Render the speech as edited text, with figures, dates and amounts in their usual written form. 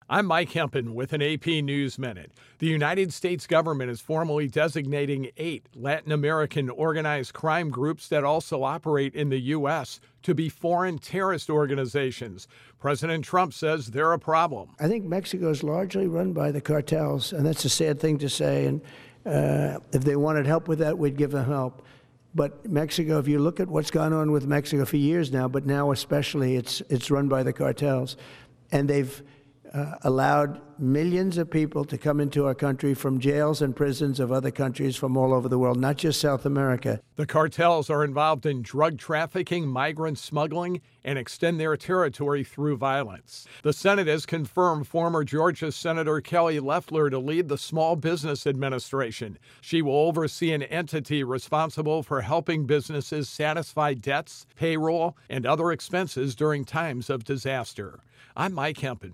I'm Mike Hempen with an AP News Minute. The United States government is formally designating 8 Latin American organized crime groups that also operate in the U.S. to be foreign terrorist organizations. President Trump says they're a problem. I think Mexico is largely run by the cartels, and that's a sad thing to say. And if they wanted help with that, we'd give them help. But Mexico, if you look at what's gone on with Mexico for years now, but now especially, it's run by the cartels. And they've allowed millions of people to come into our country from jails and prisons of other countries from all over the world, not just South America. The cartels are involved in drug trafficking, migrant smuggling, and extend their territory through violence. The Senate has confirmed former Georgia Senator Kelly Loeffler to lead the Small Business Administration. She will oversee an entity responsible for helping businesses satisfy debts, payroll, and other expenses during times of disaster. I'm Mike Hempen.